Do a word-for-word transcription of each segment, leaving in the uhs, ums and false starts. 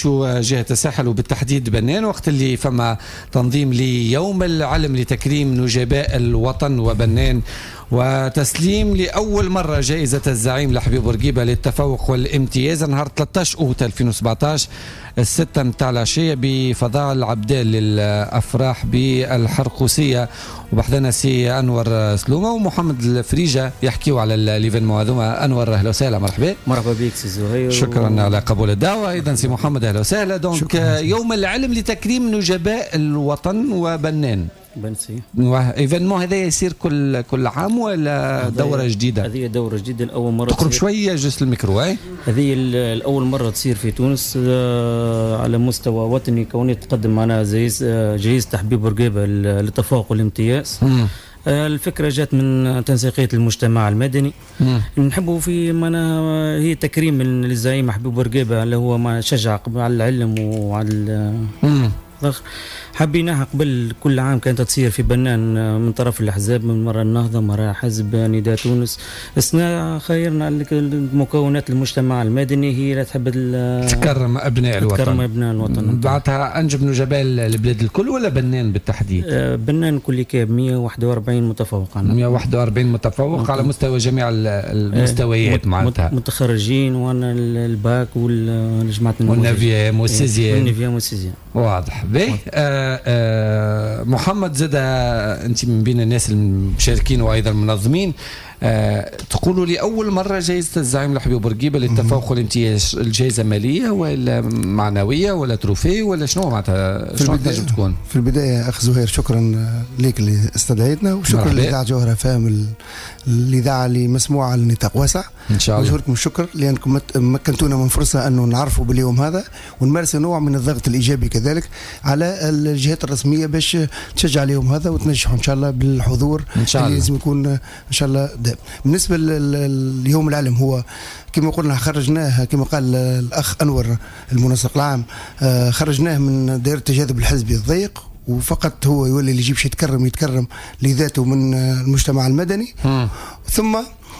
نعيشوا جهة الساحل وبالتحديد بنان، وقت اللي فما تنظيم ليوم العلم لتكريم نجباء الوطن وبنان، وتسليم لأول مرة جائزة الزعيم لحبيب بورقيبة للتفوق والامتياز نهار ثلاثة عشر أوت ألفين وسبعطاش الستة متاع العشية بفضاء العبدال للأفراح بالحرقوسية. وبحثنا سي أنور سلومة ومحمد الفريجة يحكيوا على الإيفينمون هذوما. أنور أهلا وسهلا. مرحبا. مرحبا بك سي زهير. شكرا و... على قبول الدعوة. أيضا سي محمد أهلا وسهلا. دونك يوم العلم لتكريم نجباء الوطن وبنان. بنسي ايفينمون هذا يصير كل كل عام ولا دورة جديدة؟ هذه دورة جديدة الأول مرة. تقرب شوية جس الميكرو. هاي هذه الأول مرة تصير في تونس على مستوى وطني، كوني تقدم معنا جائزة حبيب بورقيبة للتفوق والامتياز. م. الفكرة جات من تنسيقية المجتمع المدني. نحبوا في معناها هي تكريم للزعيم حبيب بورقيبة اللي هو ما شجع على العلم وعلى حبيناها قبل كل عام كانت تصير في بنان من طرف الأحزاب، من مرة النهضة مرة حزب نداء تونس. السنة خيرنا المكونات المجتمع المدني هي لا تحب تكرم أبناء الوطن. تكرم أبناء الوطن. بعدها أنجب نجباء البلاد الكل ولا بنان بالتحديد؟ بنان كل كاب مئة وواحد وأربعين متفوق. مئة وواحد وأربعين متفوق على مستوى جميع المستويات معناتها. متخرجين وانا الباك والجماعة والنافيام والسيزيام. والنافيام والسيزيام. واضح. باهي. آه آه محمد زاد انت من بين الناس المشاركين وايضا المنظمين. آه تقولوا لي اول مره جائزه الزعيم لحبيب بورقيبه للتفوق والامتياز، الجائزه ماليه ولا معنويه ولا تروفيه ولا شنو معناتها؟ شنو تنجم تكون؟ في البدايه اخ زهير شكرا لك اللي استدعيتنا، وشكرا للاذاعه جوهره فهم الاذاعه اللي مسموعه على نطاق واسع ان شاء الله. نشكركم الشكر لانكم مكنتونا من فرصه انه نعرفوا باليوم هذا ونمارس نوع من الضغط الايجابي كذلك على الجهات الرسميه باش تشجع اليوم هذا وتنجحوا ان شاء الله بالحضور ان شاء الله اللي لازم يكون ان شاء الله دائم. بالنسبه لليوم العالم هو كما قلنا خرجناه كما قال الاخ انور المنسق العام، خرجناه من دائره التجاذب الحزبي الضيق، وفقط هو يولي اللي يجيب شيء يتكرم يتكرم لذاته من المجتمع المدني. م. ثم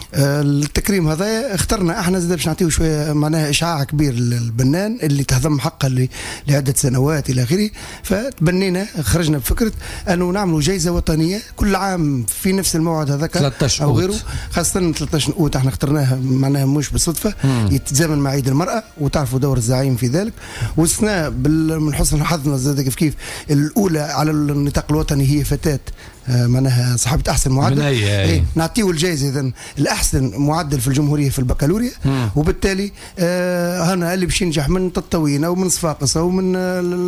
التكريم هذا اخترنا احنا زاد باش نعطيه شويه معناها اشعاع كبير للبنان اللي تهضم حقه لعده سنوات الى اخره. فتبنينا خرجنا بفكره انه نعملوا جائزه وطنيه كل عام في نفس الموعد هذاك او غيره، خاصه ثلاثة عشر أوت احنا اخترناها معناها مش بالصدفه، يتزامن مع عيد المراه وتعرفوا دور الزعيم في ذلك. والسنه من حسن حظنا زاد كيف كيف الاولى على النطاق الوطني هي فتاه معناها صاحبة أحسن معدل. إيه نعطيه الجائزة إذن الأحسن معدل في الجمهورية في البكالوريا. مم. وبالتالي آه هنا اللي باش ينجح من تطوينة ومن صفاقسة ومن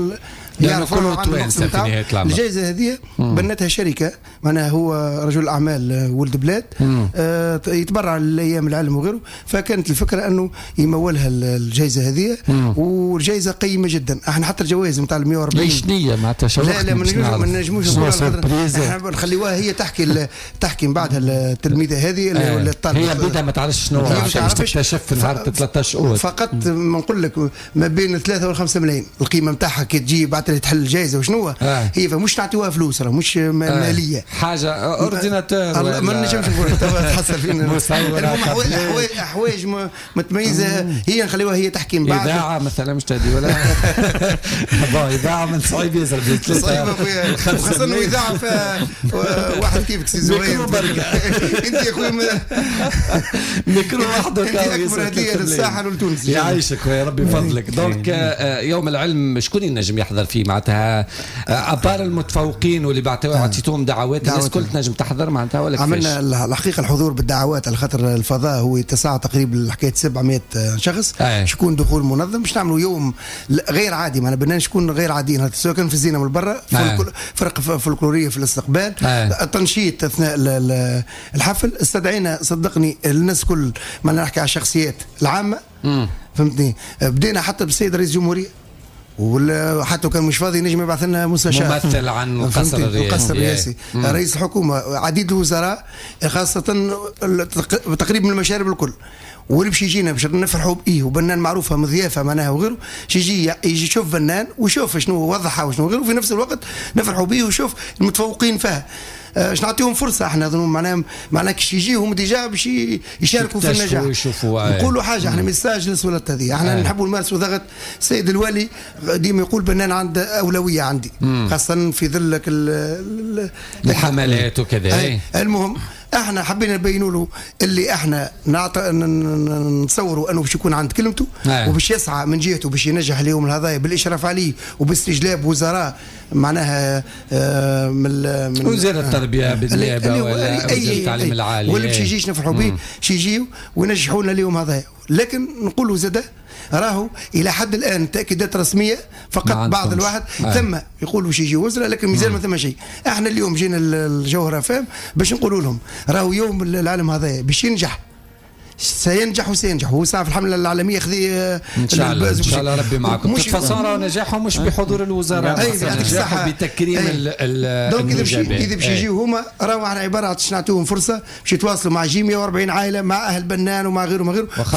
يعني كله توانسة في نهاية العمر. الجائزة هذه بنتها شركة معناها هو رجل أعمال ولد بلاد آه يتبرع لأيام العلم وغيره، فكانت الفكرة أنه يمولها الجائزة هذه، والجائزة قيمة جدا. احنا حتى الجوائز نتاع مئة وأربعين ليش نية معناتها شوقتني. لا لا ما نجموش نقولوا نخليوها هي تحكي تحكي من بعدها التلميذه هذه آه. ولا الطالب هي بدها ما تعرفش شنو عشان تكتشف في نهار ثلاثة عشر أوت. فقط نقول لك ما بين ثلاثة وخمسة ملايين القيمه نتاعها كي تجي بعد تحل الجائزه وشنو آه. هي فمش نعطيوها فلوس راه مش ماليه آه. حاجه اورديناتور ولا ما نجمش نقول تحصل فينا المهم حوايج حوايج متميزه هي نخليوها هي تحكي من بعد. اذاعه مثلا مش تدي ولا اذاعه من صعيب يزرب صعيبه خاصه انه اذاعه فيها واحد كيفك سي زهير انت يا اخوي ميكرو وحده اكبر هديه للساحل ولتونس. يعيشك يا ربي فضلك. دونك يوم العلم شكون ينجم يحضر فيه معناتها ابار المتفوقين واللي بعتوهم دعوات الناس كل تنجم تحضر معناتها ولا كيفاش؟ عملنا الحقيقه الحضور بالدعوات على خاطر الفضاء هو يتسع تقريبا حكايه سبعمية شخص. شكون دخول منظم باش نعملوا يوم غير عادي معنا بدنا شكون غير عاديين سواء كان في الزينه من برا فرق فولكلوريه في الاستقبال التنشيط اثناء الحفل. استدعينا صدقني الناس كل ما نحكي على الشخصيات العامه فهمتني. بدينا حتى بالسيد رئيس الجمهوريه ولا حتى كان مش فاضي نجم يبعث لنا مستشار ممثل عن القصر الرئاسي, القصر الرئاسي. رئيس الحكومه عديد الوزراء خاصه تقريبا من المشارب الكل واللي باش يجينا باش نفرحوا بيه وبنان معروفه مضيافه معناها وغيره يجي يجي يشوف بنان ويشوف شنو وضحها وشنو غيره وفي نفس الوقت نفرحوا بيه ويشوف المتفوقين فيها. باش نعطيهم فرصه. احنا نظن معناها معناها كي يجيهم ديجا باش يشاركوا في النجاح. نقولوا حاجه احنا ميساج للسلطه هذه، احنا نحبوا نمارسوا ضغط. السيد الوالي ديما يقول بنان عنده اولويه عندي، خاصه في ظل الحملات وكذا. المهم احنا حبينا نبينوا له اللي احنا نعط... نتصوروا انه باش يكون عند كلمته آه. وباش يسعى من جهته باش ينجح اليوم الهضايا بالاشراف عليه وباستجلاب وزراء معناها آه من, من وزير التربيه بالنيابه ولا وزير التعليم العالي واللي باش يجيش نفرحوا به باش يجيو وينجحوا لنا اليوم هذايا. لكن نقولوا زاده راهو الى حد الان تاكيدات رسميه فقط بعض الواحد آه. ثم يقولوا باش يجي وزراء لكن مازال ما ثم شيء. احنا اليوم جينا الجوهره فهم باش نقولوا لهم راهو يوم العالم هذا باش ينجح سينجح وسينجح. هو ساعه في الحمله العالميه خذي ان شاء الله ان شاء الله ربي معكم. تفصيل نجاحهم مش بحضور الوزراء، نجاحهم بتكريم النجابات. اذا باش يجيو هما راهو احنا عباره عن نعطيهم فرصه باش يتواصلوا مع جي مئة وأربعين عائله مع اهل بنان ومع غيره ومع غيره.